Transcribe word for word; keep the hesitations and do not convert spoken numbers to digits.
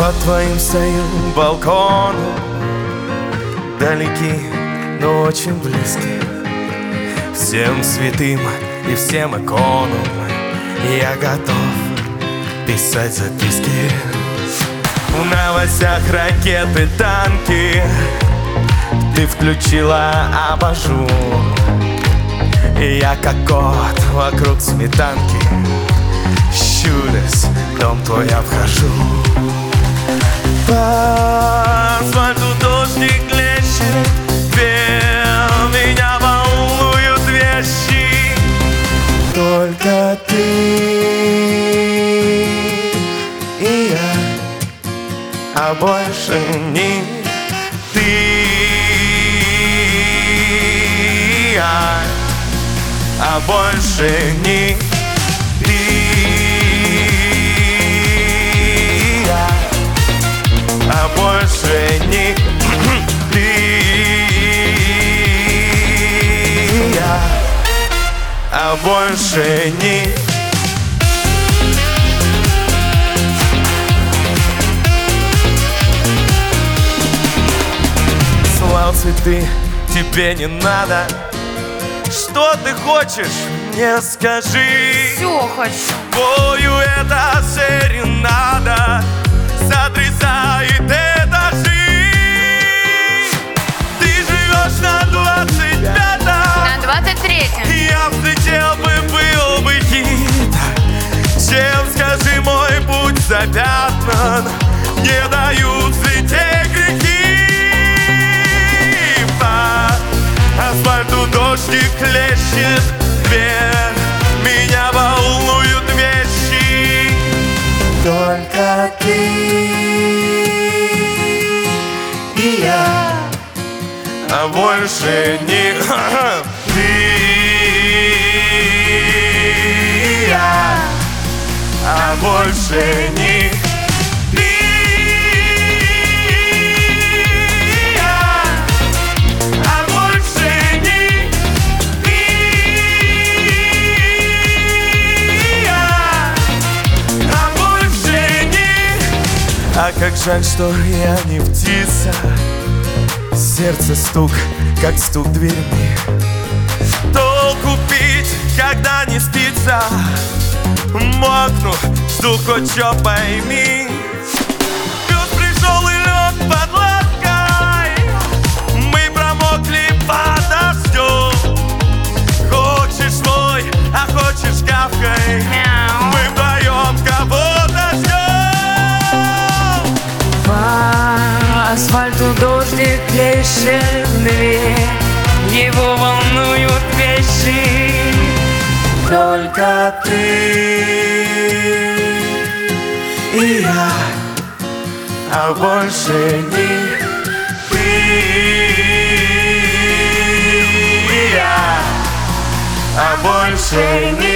Под твоим стою балконом, далеки, но очень близки. Всем святым и всем иконам я готов писать записки. В новостях ракеты, танки, ты включила абажур, и я как кот вокруг сметанки, щурясь, дом твой обхожу. По асфальту дождик лещет, меня волнуют вещи. Только ты и я, а больше не ты и я, а больше не ты и я, а больше не ты и я, а больше не. Слал цветы, тебе не надо. Что ты хочешь, мне скажи. Все хочу. Бою это серенада сотрясает этажи. Ты живешь на двадцать пятом, На двадцать третьем. я взлетел бы, был бы хит. Чем, скажи, мой путь запятнан, не дают взлететь грехи. По асфальту дождик лещет вверх, меня волнуют вещи. Только ты и я, а больше не ты и я, а больше не ты и я, а больше не ты и я, а больше не. А как жаль, что я не птица, сердце стук, как стук дверьми. Толку пить, когда не спится, мокну, жду хоть чё пойми. Пёс пришёл и лёг под лапкой, мы промокли под дождём. Хочешь свой, а хочешь кавкой, мы вдвоём кого-то ждём. По асфальту дождик лещет дверь, его волнуют вещи. Только ты и я, а больше не ты и я, а больше не